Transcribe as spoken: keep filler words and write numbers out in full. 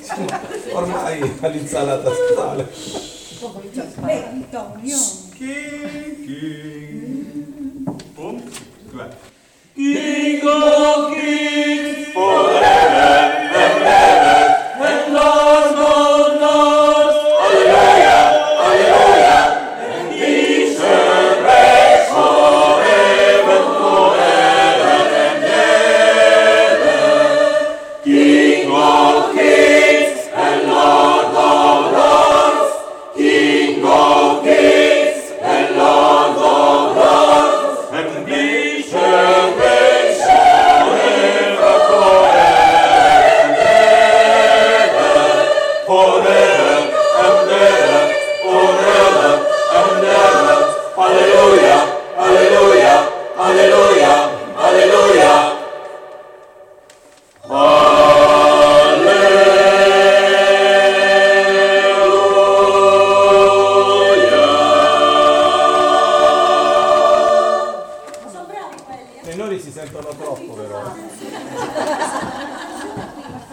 Ormai all'insalata stale. Beh, Antonio. King, King. Boom. Due. King of kings, forever and ever, and Lord of lords, hallelujah, hallelujah, and he shall reign forever, forever and ever. King of kings and Lord of lords, King of kings and Lord of lords, and he shall reign forever and ever, forever and ever. Hallelujah, hallelujah, hallelujah, hallelujah. I tenori si sentono troppo però.